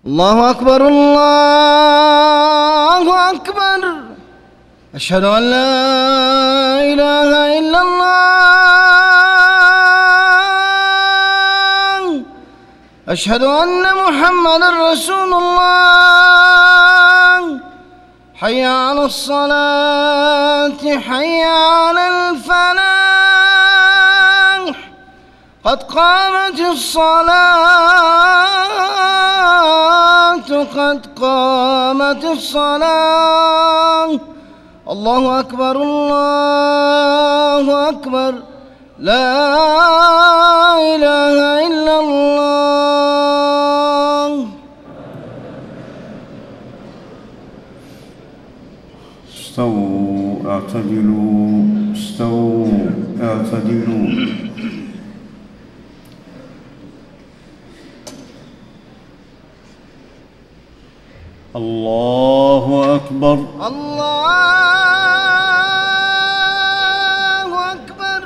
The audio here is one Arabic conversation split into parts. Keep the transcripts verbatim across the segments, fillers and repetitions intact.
الله أكبر الله أكبر. أشهد أن لا إله إلا الله. أشهد أن محمدًا رسول الله. حي على الصلاة حي على الفلاح. قد قامت الصلاة قد قامت الصلاة. الله أكبر الله أكبر. لا إله إلا الله. استووا اعتدلوا استووا اعتدلوا. الله أكبر الله أكبر.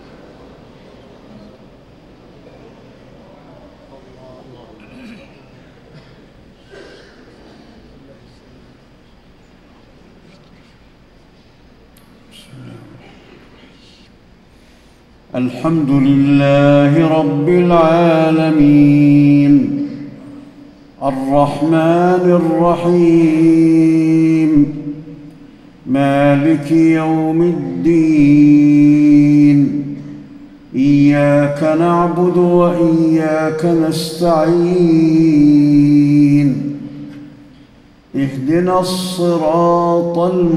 الحمد لله رب العالمين الرحمن الرحيم مالك يوم الدين. إياك نعبد وإياك نستعين. اهدنا الصراط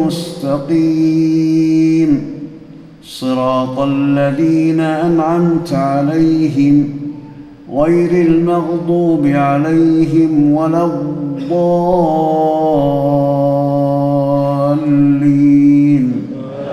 المستقيم صراط الذين أنعمت عليهم غير المغضوب عليهم ولا الضالين.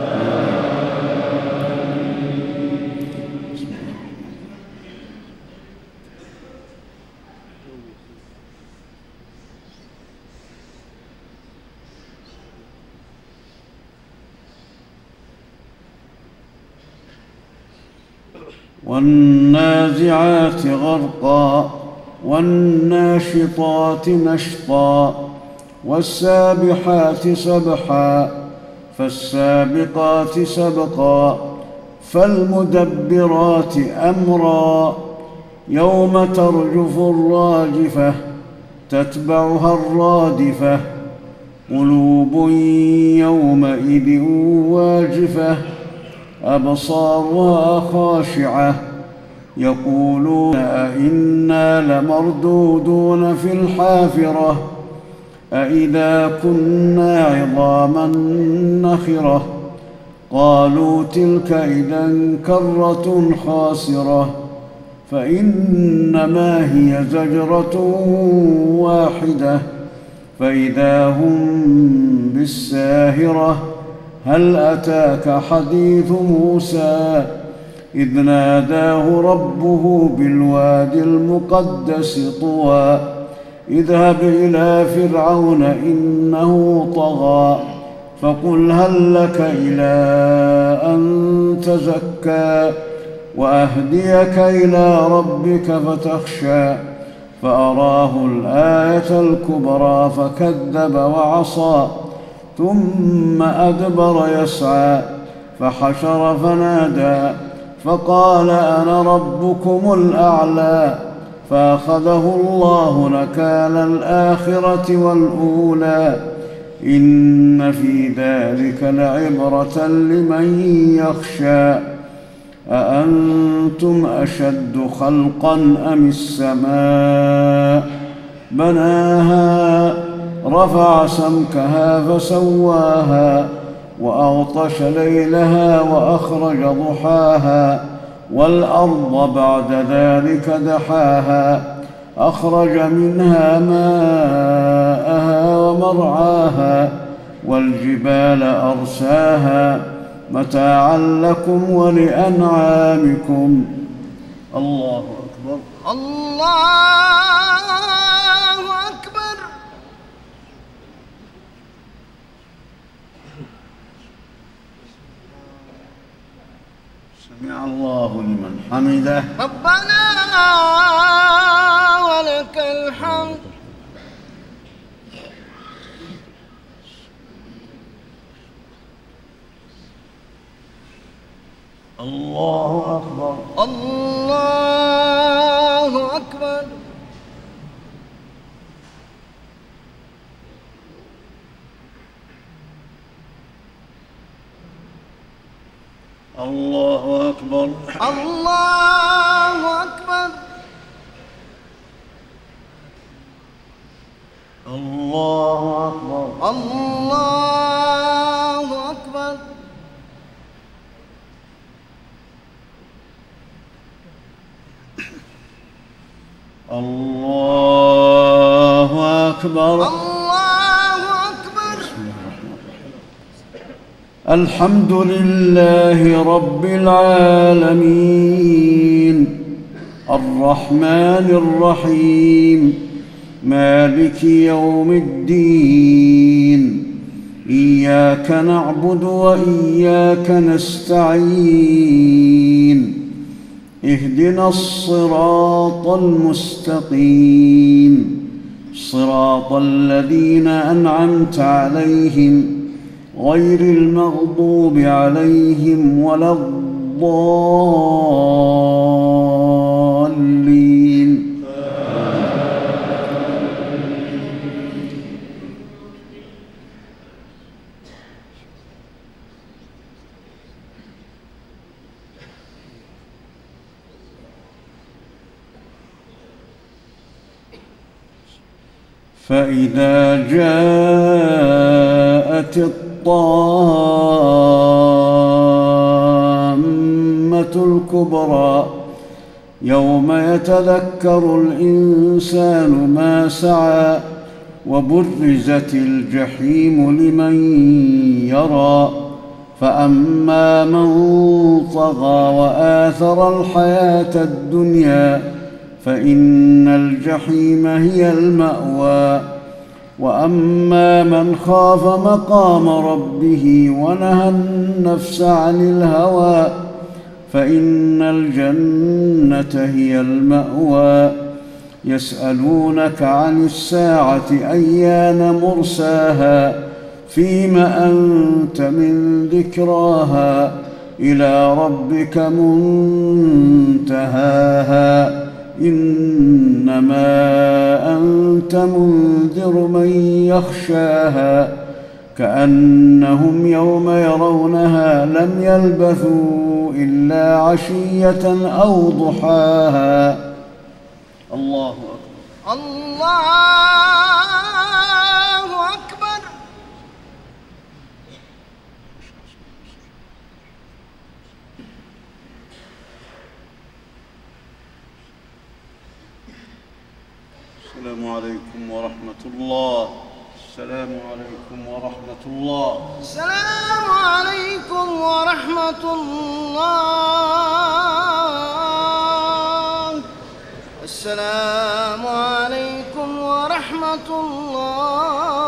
والنازعات غرقا والناشطات نشطا والسابحات سبحا فالسابقات سبقا فالمدبرات أمرا. يوم ترجف الراجفة تتبعها الرادفة. قلوب يومئذ واجفة أبصارها خاشعة يقولون أئنا لمردودون في الحافرة أئذا كنا عظاما نخرة. قالوا تلك إذا كرة خاسرة فإنما هي زجرة واحدة فإذا هم بالساهرة. هل أتاك حديث موسى إذ ناداه ربه بالوادي المقدس طوى اذهب إلى فرعون إنه طغى فقل هل لك إلى أن تزكى وأهديك إلى ربك فتخشى. فأراه الآية الكبرى فكذب وعصى ثم أدبر يسعى فحشر فنادى فقال أنا ربكم الأعلى. فأخذه الله نكال الآخرة والأولى. إن في ذلك لعبرة لمن يخشى. أأنتم أشد خلقا أم السماء بناها رفع سمكها فسواها وأغطش ليلها وأخرج ضحاها والأرض بعد ذلك دحاها أخرج منها ماءها ومرعاها والجبال أرساها متاعا لكم ولأنعامكم. الله أكبر الله أكبر. سمع الله لمن حمده. ربنا ولك الحمد. الله أكبر. الله أكبر. الله أكبر. الله أكبر. الله أكبر. الله أكبر. الله أكبر. الله أكبر. الحمد لله رب العالمين الرحمن الرحيم مالك يوم الدين إياك نعبد وإياك نستعين اهدنا الصراط المستقيم صراط الذين أنعمت عليهم غير المغضوب عليهم ولا الضالين. فإذا جاءت الطامة الكبرى يوم يتذكر الإنسان ما سعى وبرزت الجحيم لمن يرى فأما من طغى وآثر الحياة الدنيا فإن الجحيم هي المأوى وأما من خاف مقام ربه ونهى النفس عن الهوى فإن الجنة هي المأوى. يسألونك عن الساعة أيان مرساها فيم أنت من ذكراها إلى ربك منتهاها إنما أنت منذر من يخشاها كأنهم يوم يرونها لم يلبثوا إلا عشية أو ضحاها. الله أكبر. الله أكبر. السلام عليكم ورحمة الله. السلام عليكم ورحمة الله. السلام عليكم ورحمة الله. السلام عليكم ورحمة الله.